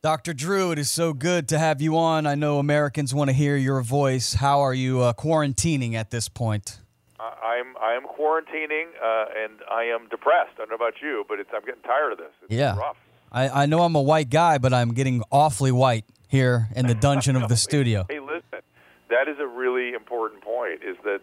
Dr. Drew, it is so good to have you on. I know Americans want to hear your voice. How are you quarantining at this point? I'm quarantining, and I am depressed. I don't know about you, but I'm getting tired of this. It's rough. I know I'm a white guy, but I'm getting awfully white here in the dungeon of the studio. Hey, listen, that is a really important point, is that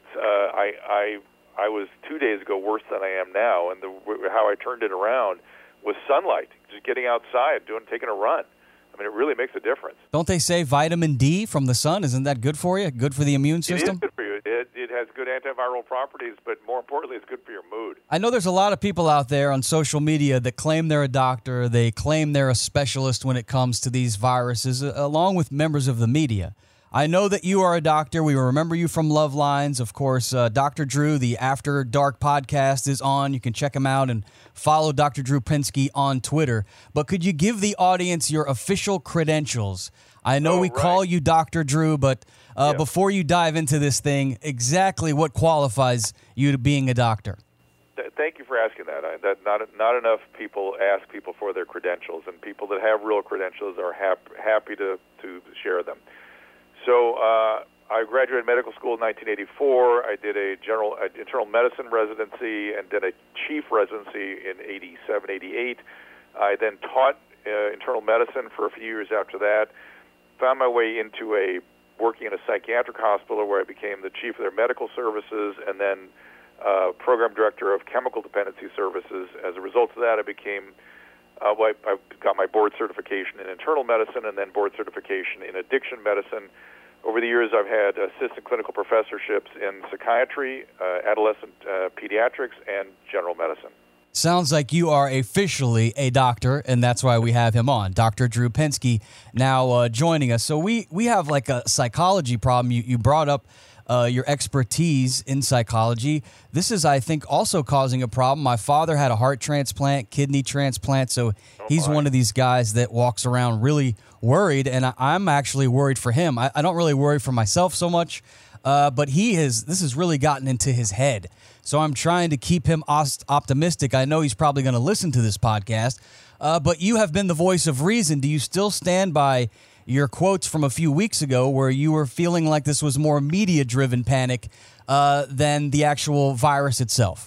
I was 2 days ago worse than I am now, and how I turned it around was sunlight, just getting outside, taking a run. I mean, it really makes a difference. Don't they say vitamin D from the sun? Isn't that good for you? Good for the immune system? It is good for you. It has good antiviral properties, but more importantly, it's good for your mood. I know there's a lot of people out there on social media that claim they're a doctor. They claim they're a specialist when it comes to these viruses, along with members of the media. I know that you are a doctor. We remember you from Love Lines. Of course, Dr. Drew, the After Dark podcast is on. You can check him out and follow Dr. Drew Pinsky on Twitter. But could you give the audience your official credentials? I know we call you Dr. Drew, but before you dive into this thing, exactly what qualifies you to being a doctor? Thank you for asking that. Not enough people ask people for their credentials, and people that have real credentials are happy to share them. So I graduated medical school in 1984. I did a internal medicine residency and did a chief residency in 87, 88. I then taught internal medicine for a few years after that. Found my way into working in a psychiatric hospital where I became the chief of their medical services and then program director of chemical dependency services. As a result of that, I became I got my board certification in internal medicine and then board certification in addiction medicine. Over the years, I've had assistant clinical professorships in psychiatry, adolescent pediatrics, and general medicine. Sounds like you are officially a doctor, and that's why we have him on. Dr. Drew Pinsky now joining us. So we have like a psychology problem. You brought up your expertise in psychology. This is, I think, also causing a problem. My father had a heart transplant, kidney transplant, so he's one of these guys that walks around really worried, and I'm actually worried for him. I don't really worry for myself so much, but this has really gotten into his head. So I'm trying to keep him optimistic. I know he's probably going to listen to this podcast, but you have been the voice of reason. Do you still stand by your quotes from a few weeks ago where you were feeling like this was more media-driven panic than the actual virus itself?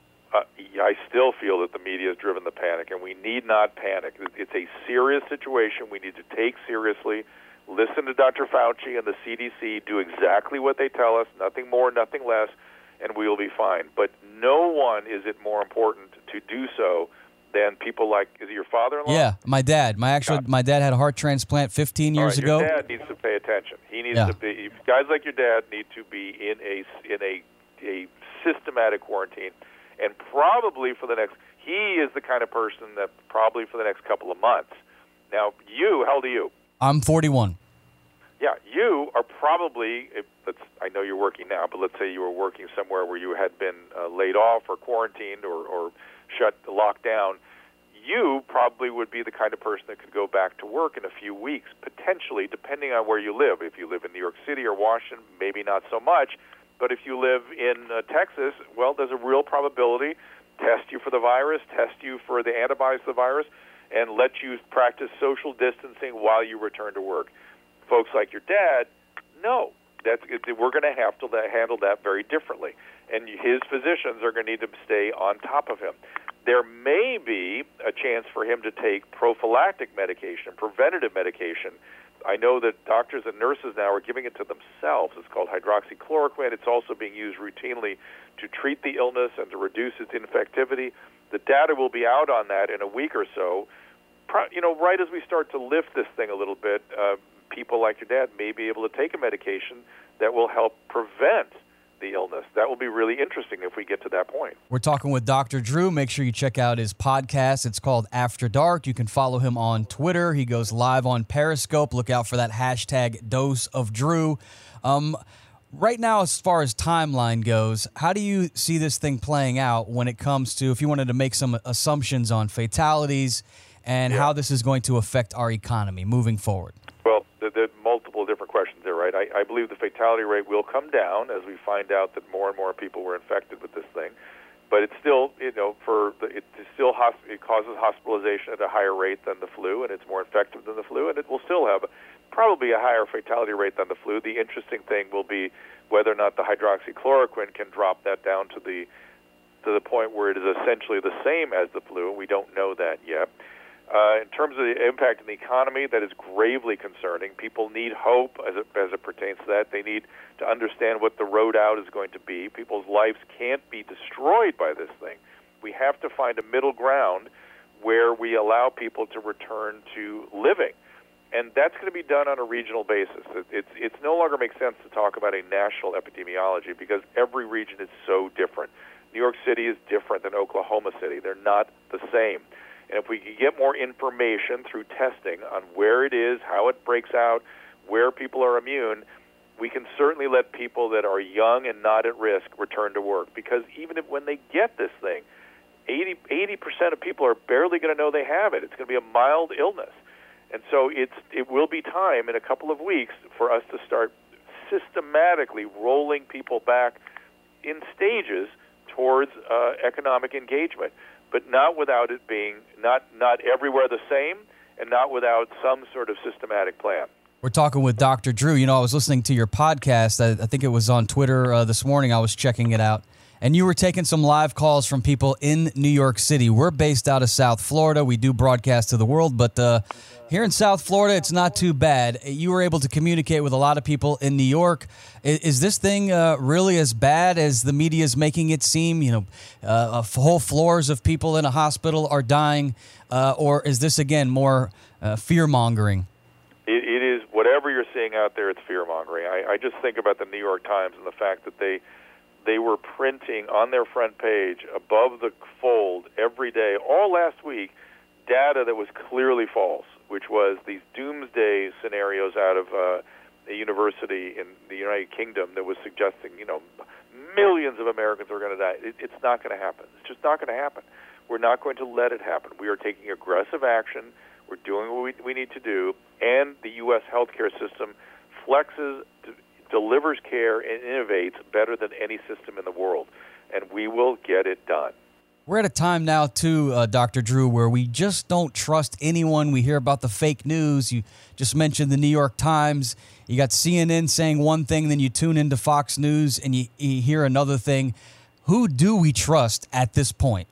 I still feel that the media has driven the panic, and we need not panic. It's a serious situation we need to take seriously. Listen to Dr. Fauci and the CDC. Do exactly what they tell us, nothing more, nothing less, and we will be fine. But no one is it more important to do so than people like, is it your father-in-law? Yeah, my dad. My dad had a heart transplant 15 years ago. Your dad needs to pay attention. He needs to be. Guys like your dad need to be in a systematic quarantine, and probably for the next. He is the kind of person that probably for the next couple of months. Now, how old are you? I'm 41. Yeah, you are probably. I know you're working now, but let's say you were working somewhere where you had been laid off or quarantined or locked down. You probably would be the kind of person that could go back to work in a few weeks, potentially, depending on where you live. If you live in New York City or Washington, maybe not so much. But if you live in Texas, well, there's a real probability. Test you for the virus, test you for the antibodies to the virus, and let you practice social distancing while you return to work. Folks like your dad, no. We're going to have to handle that very differently. And his physicians are going to need to stay on top of him. There may be a chance for him to take prophylactic medication, preventative medication. I know that doctors and nurses now are giving it to themselves. It's called hydroxychloroquine. It's also being used routinely to treat the illness and to reduce its infectivity. The data will be out on that in a week or so. Right as we start to lift this thing a little bit, people like your dad may be able to take a medication that will help prevent the illness. That will be really interesting if we get to that point. We're talking with Dr. Drew. Make sure you check out his podcast. It's called After Dark. You can follow him on Twitter. He goes live on Periscope. Look out for that hashtag Dose of Drew. Right now, as far as timeline goes, how do you see this thing playing out when it comes to, if you wanted to make some assumptions on fatalities and how this is going to affect our economy moving forward? Well, there are multiple different questions there, right? I believe the fatality rate will come down as we find out that more and more people were infected with this thing. but it's still, it causes hospitalization at a higher rate than the flu, and it's more infective than the flu, and it will still have probably a higher fatality rate than the flu. The interesting thing will be whether or not the hydroxychloroquine can drop that down to the point where it is essentially the same as the flu, and we don't know that yet. In terms of the impact on the economy, that is gravely concerning. People need hope as it pertains to that. They need to understand what the road out is going to be. People's lives can't be destroyed by this thing. We have to find a middle ground where we allow people to return to living. And that's going to be done on a regional basis. It's no longer makes sense to talk about a national epidemiology because every region is so different. New York City is different than Oklahoma City. They're not the same. And if we can get more information through testing on where it is, how it breaks out, where people are immune, we can certainly let people that are young and not at risk return to work. Because even when they get this thing, 80% of people are barely going to know they have it. It's going to be a mild illness. And so it will be time in a couple of weeks for us to start systematically rolling people back in stages towards economic engagement, but not without it being not everywhere the same and not without some sort of systematic plan. We're talking with Dr. Drew. You know, I was listening to your podcast. I think it was on Twitter this morning. I was checking it out. And you were taking some live calls from people in New York City. We're based out of South Florida. We do broadcast to the world, but here in South Florida, it's not too bad. You were able to communicate with a lot of people in New York. Is this thing really as bad as the media is making it seem? You know, whole floors of people in a hospital are dying, or is this, again, more fear-mongering? It is. Whatever you're seeing out there, it's fear-mongering. I just think about the New York Times and the fact that they were printing on their front page above the fold every day, all last week, data that was clearly false, which was these doomsday scenarios out of a university in the United Kingdom that was suggesting, millions of Americans are going to die. It's not going to happen. It's just not going to happen. We're not going to let it happen. We are taking aggressive action. We're doing what we need to do, and the U.S. healthcare system flexes, delivers care, and innovates better than any system in the world, and we will get it done. We're at a time now, too, Dr. Drew, where we just don't trust anyone. We hear about the fake news. You just mentioned the New York Times. You got CNN saying one thing, then you tune into Fox News and you hear another thing. Who do we trust at this point?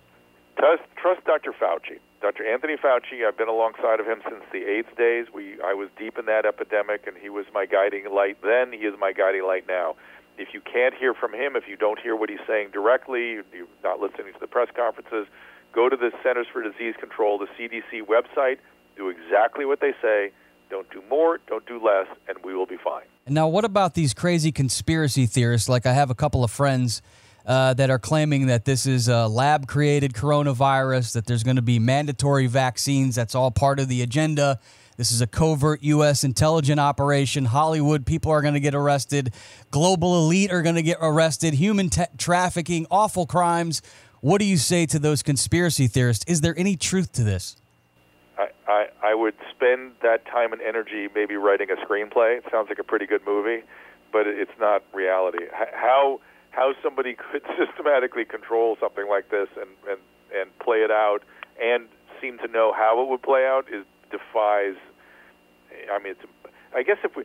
Trust Dr. Fauci. Dr. Anthony Fauci, I've been alongside of him since the AIDS days. I was deep in that epidemic, and he was my guiding light then. He is my guiding light now. If you can't hear from him, if you don't hear what he's saying directly, you're not listening to the press conferences, go to the Centers for Disease Control, the CDC website, do exactly what they say. Don't do more, don't do less, and we will be fine. Now, what about these crazy conspiracy theorists? Like I have a couple of friends that are claiming that this is a lab-created coronavirus, that there's going to be mandatory vaccines. That's all part of the agenda. This is a covert U.S. intelligence operation. Hollywood people are going to get arrested. Global elite are going to get arrested. Human trafficking, awful crimes. What do you say to those conspiracy theorists? Is there any truth to this? I would spend that time and energy maybe writing a screenplay. It sounds like a pretty good movie, but it's not reality. How somebody could systematically control something like this and play it out and seem to know how it would play out defies. I mean, I guess if we,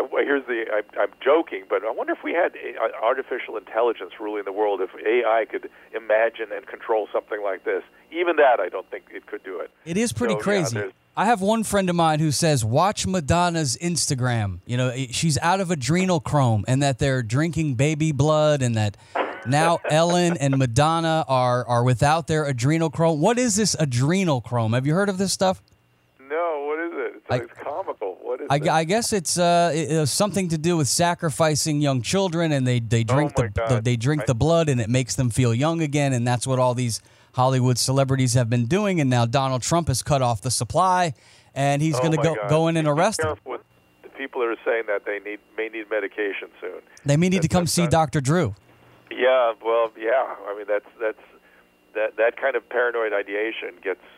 I'm joking, but I wonder if we had artificial intelligence ruling the world, if AI could imagine and control something like this. Even that, I don't think it could do it. It is pretty crazy. Yeah, I have one friend of mine who says, watch Madonna's Instagram. You know, she's out of adrenochrome, and that they're drinking baby blood, and that now Ellen and Madonna are without their adrenochrome. What is this adrenochrome? Have you heard of this stuff? No, what is it? It's comical. What is it? I guess it's something to do with sacrificing young children, and they drink the blood, and it makes them feel young again, and that's what all these Hollywood celebrities have been doing. And now Donald Trump has cut off the supply, and he's going to go in and arrest them. With the people that are saying that they may need medication soon. They may need to come see Dr. Drew. Yeah, well, yeah. I mean, that kind of paranoid ideation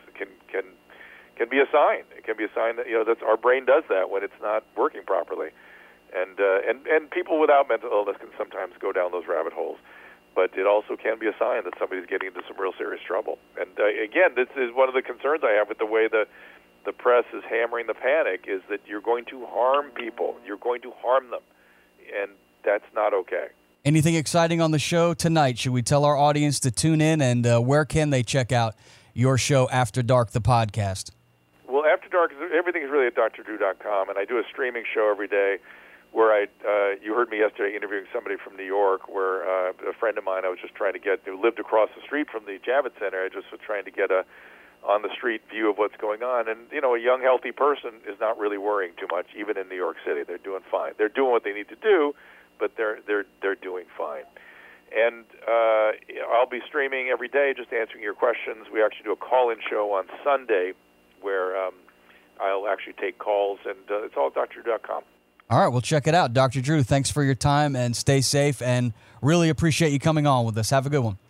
can be a sign. It can be a sign that that's our brain does that when it's not working properly, and people without mental illness can sometimes go down those rabbit holes. but it also can be a sign that somebody's getting into some real serious trouble. And again, this is one of the concerns I have with the way the press is hammering the panic, is that you're going to harm people. You're going to harm them, and that's not okay. Anything exciting on the show tonight? Should we tell our audience to tune in, and where can they check out your show, After Dark, the podcast? Well, After Dark, everything is really at drdrew.com, and I do a streaming show every day where you heard me yesterday interviewing somebody from New York, where a friend of mine I was just trying to get, who lived across the street from the Javits Center. I just was trying to get a on-the-street view of what's going on. And, a young, healthy person is not really worrying too much, even in New York City. They're doing fine. They're doing what they need to do, but they're doing fine. And I'll be streaming every day, just answering your questions. We actually do a call-in show on Sunday where I'll actually take calls, and it's all at drdrew.com. All right, well, check it out. Dr. Drew, thanks for your time, and stay safe, and really appreciate you coming on with us. Have a good one.